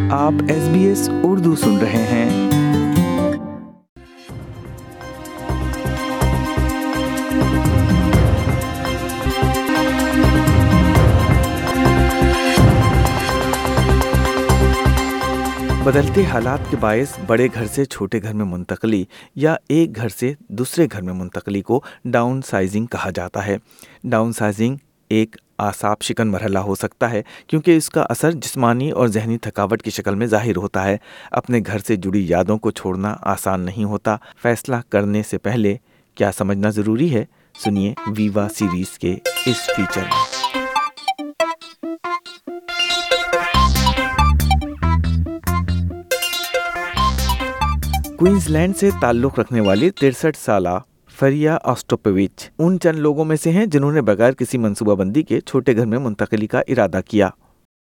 आप SBS उर्दू सुन रहे हैं। बदलते हालात के बायस बड़े घर से छोटे घर में मुंतकली या एक घर से दूसरे घर में मुंतकली को डाउन साइजिंग कहा जाता है। डाउन साइजिंग एक आसाब शिकन मरहला हो सकता है क्योंकि इसका असर जिस्मानी और जहनी थकावट की शक्ल में जाहिर होता है। अपने घर से जुड़ी यादों को छोड़ना आसान नहीं होता। फैसला करने से पहले क्या समझना ज़रूरी है, सुनिए वीवा सीरीज़ के इस फीचर में। क्वींसलैंड से ताल्लुक़ रखने वाली 63 साला फरिया ऑस्टोपोविच उन चंद लोगों में से हैं जिन्होंने बगैर किसी मंसूबाबंदी के छोटे घर में मुंतकली का इरादा किया।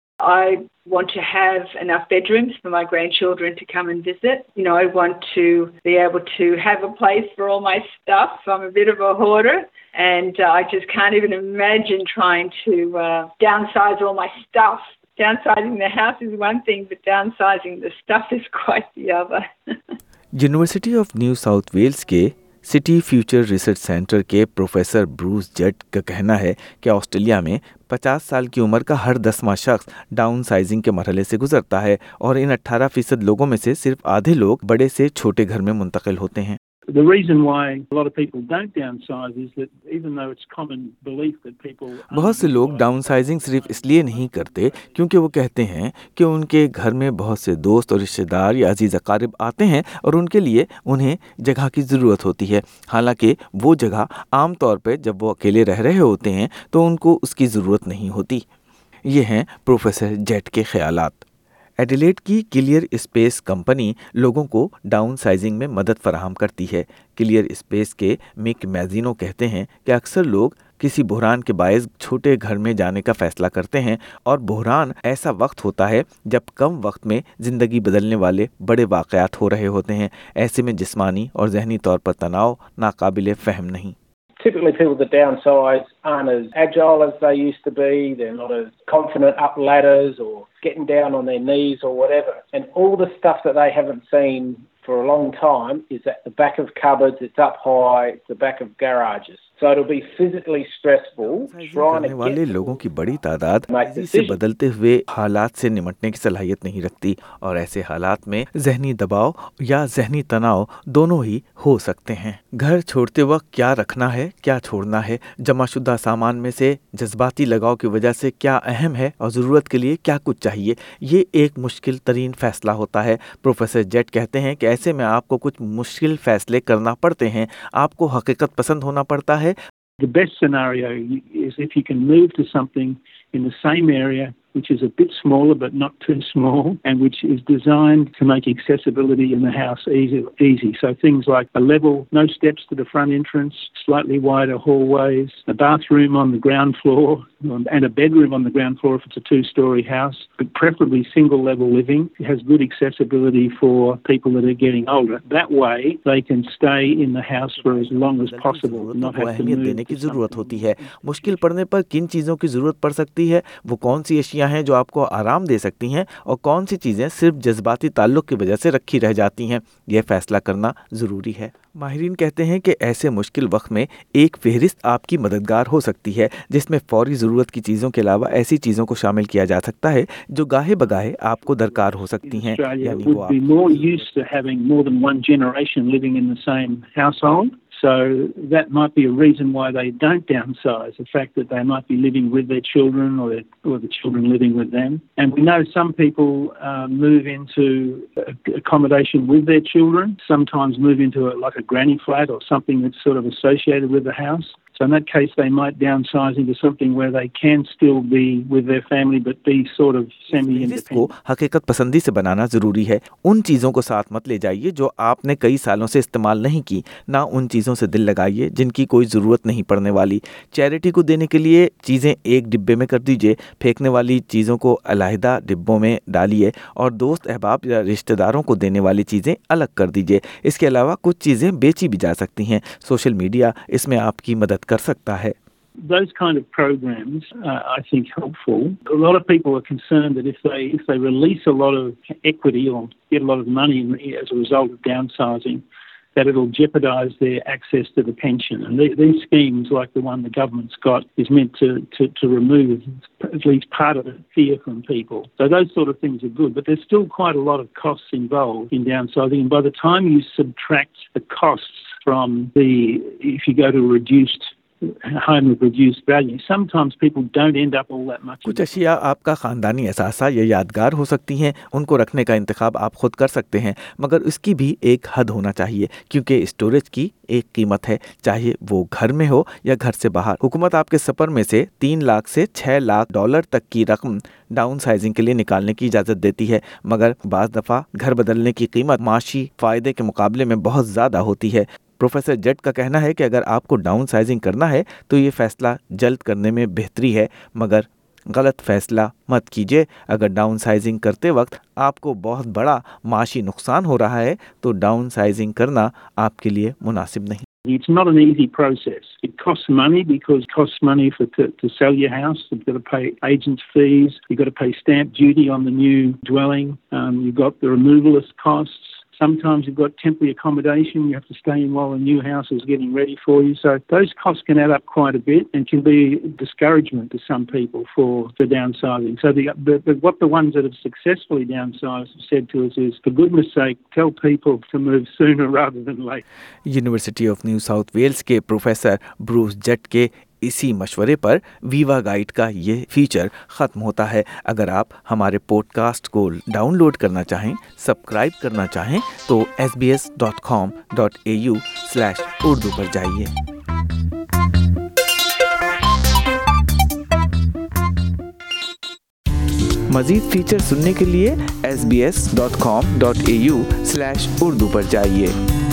I want to have enough bedrooms for my grandchildren to come and visit. I want to be able to have a place for all my stuff. I'm a bit of a hoarder and I just can't even imagine trying to downsize all my stuff. Downsizing the house is one thing, but downsizing the stuff is quite the other. University of New South Wales के city future research centre के professor Bruce Judd का कहना है कि Australia में 50 साल की उम्र का हर 10वां शख्स डाउन साइजिंग के मरहले से गुजरता है और इन 18% लोगों में से सिर्फ आधे लोग बड़े से छोटे घर में मुंतकिल होते हैं। The reason why a lot of people don't downsize is that even though it's common belief that people बहुत से लोग डाउन साइजिंग सिर्फ इसलिए नहीं करते क्योंकि वो कहते हैं कि उनके घर में बहुत से दोस्त और रिश्तेदार या अजीज अकारिब आते हैं और उनके लिए उन्हें जगह की ज़रूरत होती है। हालांकि वो जगह आम तौर पे जब वो अकेले रह रहे होते हैं तो उनको उसकी ज़रूरत नहीं होती। ये हैं प्रोफेसर जेट के ख्यालात। एडिलेड की क्लियर स्पेस कंपनी लोगों को डाउन साइजिंग में मदद फराहम करती है। क्लियर स्पेस के मिक मैजिनो कहते हैं कि अक्सर लोग किसी बहरान के बायस छोटे घर में जाने का फैसला करते हैं और बहरान ऐसा वक्त होता है जब कम वक्त में ज़िंदगी बदलने वाले बड़े वाक़यात हो रहे होते हैं। ऐसे में जिस्मानी और जहनी तौर पर तनाव नाकाबिले फ़हम नहीं। Typically people that downsize aren't as agile as they used to be. They're not as confident up ladders or getting down on their knees or whatever. And all the stuff that they haven't seen for a long time is at the back of cupboards, it's up high, it's the back of garages. So it'll be physically stressful trying to वाले लोगों की बड़ी तादाद से बदलते हुए हालात से निपटने की सलाहियत नहीं रखती और ऐसे हालात में जहनी दबाव या जहनी तनाव दोनों ही हो सकते हैं। घर छोड़ते वक्त क्या रखना है, क्या छोड़ना है, जमाशुदा सामान में से जज्बाती लगाव की वजह से क्या अहम है और ज़रूरत के लिए क्या कुछ चाहिए, ये एक मुश्किल तरीन फैसला होता है। प्रोफेसर जेट कहते हैं कि ऐसे में आपको कुछ मुश्किल फैसले करना पड़ते हैं। आपको हकीकत पसंद होना पड़ता है। the best scenario is if you can move to something in the same area which is a bit smaller but not too small and which is designed to make accessibility in the house easy. So things like a level, no steps to the front entrance, slightly wider hallways, a bathroom on the ground floor and a bedroom on the ground floor if it's a two-storey house, but preferably single-level living. It has good accessibility for people that are getting older. That way they can stay in the house for as long as possible and not have to move. देने की ज़रूरत होती है। मुश्किल पड़ने पर किन चीज़ों की ज़रूरत पड़ सकती है, वो कौन सी अशियाँ हैं जो आपको आराम दे सकती हैं और कौन सी चीज़ें सिर्फ जज्बाती ताल्लुक़ की वजह से रखी रह जाती हैं, यह फैसला करना ज़रूरी है। माहिरीन कहते हैं कि ऐसे मुश्किल वक्त में एक फहरिस्त आपकी मददगार हो सकती है जिसमें फ़ौरी ज़रूरत की चीज़ों के अलावा ऐसी चीज़ों को शामिल किया जा सकता है जो गाहे बगाहे आपको दरकार हो सकती हैं। यानी वो So that might be a reason why they don't downsize, the fact that they might be living with their children or the children living with them. And we know some people move into accommodation with their children, sometimes move into like a granny flat or something that's sort of associated with the house. So in that case, they might downsize into something where they can still be with their family but be sort of semi-independent. को हकीकत पसंदी से बनाना ज़रूरी है। उन चीज़ों को साथ मत ले जाइए जो आपने कई सालों से इस्तेमाल नहीं की, ना उन चीज़ों से दिल लगाइए जिनकी कोई ज़रूरत नहीं पड़ने वाली। चैरिटी को देने के लिए चीज़ें एक डिब्बे में कर दीजिए, फेंकने वाली चीज़ों को अलहदा डिब्बों में डालिए और दोस्त अहबाब या रिश्तेदारों को देने वाली चीज़ें अलग कर दीजिए। इसके अलावा कुछ चीज़ें बेची भी जा सकती हैं। सोशल मीडिया इसमें आपकी मदद कर सकता है। Those kind of programs are, I think, helpful. A lot of people are concerned that if they release a lot of equity or get a lot of money as a result of downsizing, that it'll jeopardise their access to the pension. And these schemes, like the one the government's got, is meant to remove at least part of the fear from people. So those sort of things are good, but there's still quite a lot of costs involved in downsizing. And by the time you subtract the costs from if you go to reduced home with reduced value, sometimes people don't end up all that much. कुछ अशिया आपका ख़ानदानी एहसासा या यादगार हो सकती हैं, उनको रखने का इंतखाब आप खुद कर सकते हैं, मगर उसकी भी एक हद होना चाहिए, क्योंकि स्टोरेज की एक कीमत है, चाहे वो घर में हो या घर से बाहर। हुकूमत आपके सफ़र में से 3 लाख से 6 लाख डॉलर तक की रकम डाउन साइजिंग के लिए निकालने की इजाज़त देती है, मगर बाज़ दफ़ा घर बदलने की कीमत माशी फ़ायदे के मुकाबले में बहुत ज़्यादा होती है। प्रोफेसर जट का कहना है कि अगर आपको डाउन साइजिंग करना है तो ये फ़ैसला जल्द करने में बेहतरी है, मगर गलत फ़ैसला मत कीजिए। अगर डाउन साइजिंग करते वक्त आपको बहुत बड़ा माशी नुकसान हो रहा है तो डाउन साइजिंग करना आपके लिए मुनासिब नहीं। It's not an easy process. It costs money because it costs money to sell your house. You've got to pay agent fees. You've got to pay stamp duty on the new dwelling. You've got the removalist costs. Sometimes you've got temporary accommodation. You have to stay in while the new house is getting ready for you. So those costs can add up quite a bit and can be discouragement to some people for downsizing. So what the ones that have successfully downsized have said to us is, for goodness sake, tell people to move sooner rather than later. University of New South Wales के professor Bruce Judd के इसी मशवरे पर Viva guide का ये feature ख़त्म होता है। अगर आप हमारे पॉडकास्ट को डाउनलोड करना चाहें, सब्सक्राइब करना चाहें तो sbs.com.au/urdu पर जाइए। मज़ीद फीचर सुनने के लिए sbs.com.au/urdu पर जाइए।